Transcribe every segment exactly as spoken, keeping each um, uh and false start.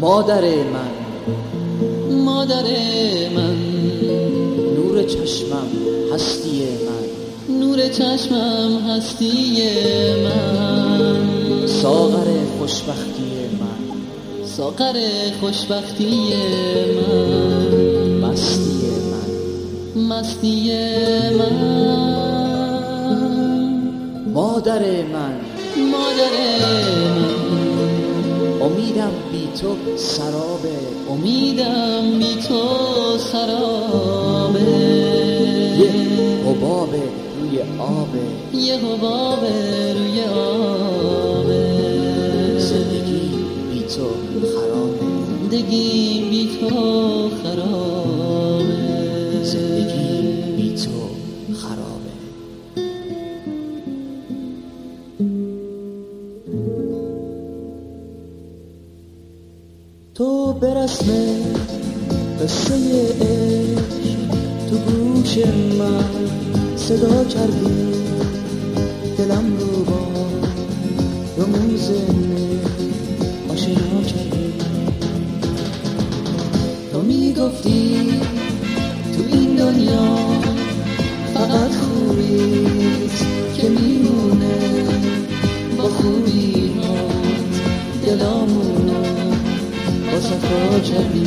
مادر من، مادر من، نور چشمم هستی من، نور چشمم هستی من، ساغر خوشبختی من، ساغر خوشبختی من، مستی من، مستی من، مادر من، مادر من، امیدم بی تو سرابه، امیدم بی تو سرابه، یه حباب روی آبه، یه حباب روی آبه، زندگی بی تو خرابه، زندگی بی تو خرابه، زندگی بی تو خرابه. تو به رسم قصه عشق تو گوش من صدا کردی، دلم رو با رموز آشنا کردی. تو میگفتی تو این دنیا فقط خوبیست که میمونه، با خوبی هات دلامونو با صفا کردی.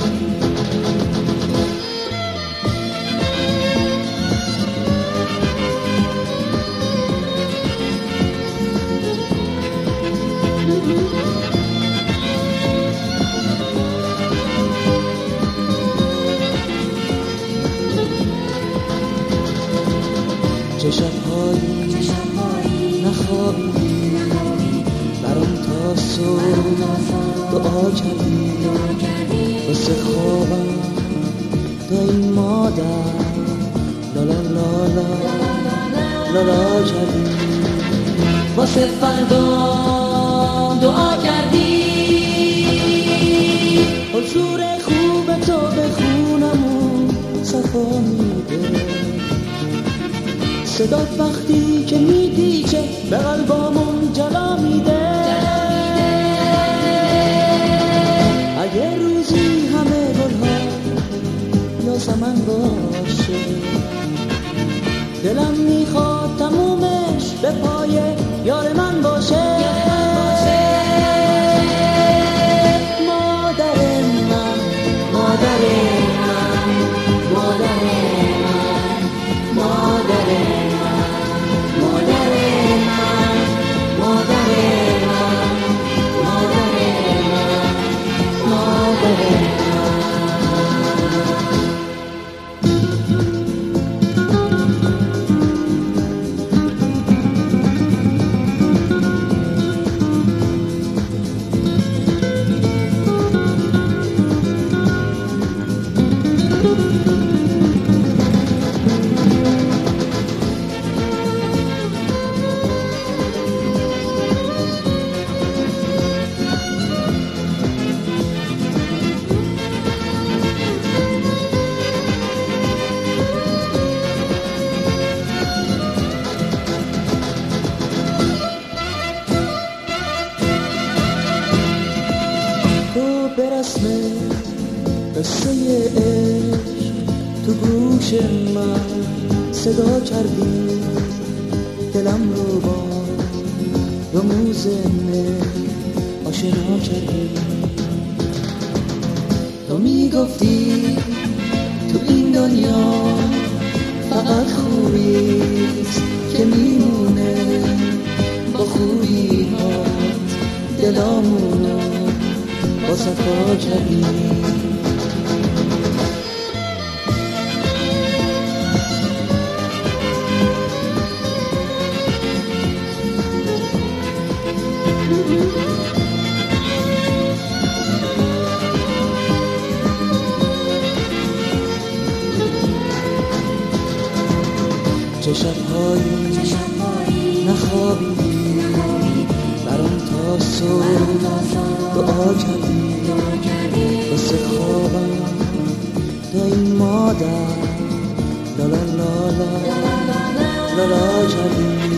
چه شب‌هایی نخوابیدی، برام تا صبح دعا کردی، واسه خوابم دایی مادر لالا لالا لالا کردی، واسه فردا دعا کردی، حضور خوب تو به خونمون صفا میده، صدات وقتی که میپیچه به قلبامون جلا میده. اگه روزی همه گلها یاسمن باشه، دلم میخواد تمومش به پای یار من باشه. مادر من، مادر من، مادر من، مادر من، مادر من، مادر من، مادر من، مادر من. به رسم قصه عشق تو گوش من صدا کردی، دلم رو با رموز آشنا کردی. تو میگفتی تو این دنیا فقط خوبیست که میمونه، با خوبی هات دلامونو با صفا کردی. چه شب‌هایی نخوابیدی، برام تا صبح دعا کردی، واسه خوابم دایی مادر لالا لالا لالا کردی،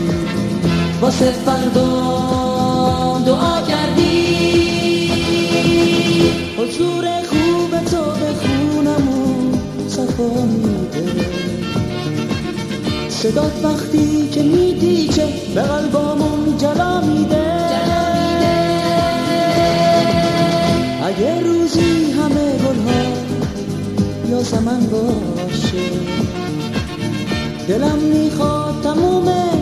واسه فردا دعا کردی. داد وقتی که میپیچه به قلبامون جلا میده. اگه روزی همه گلها یاسمن باشه، دلم میخواد تمومه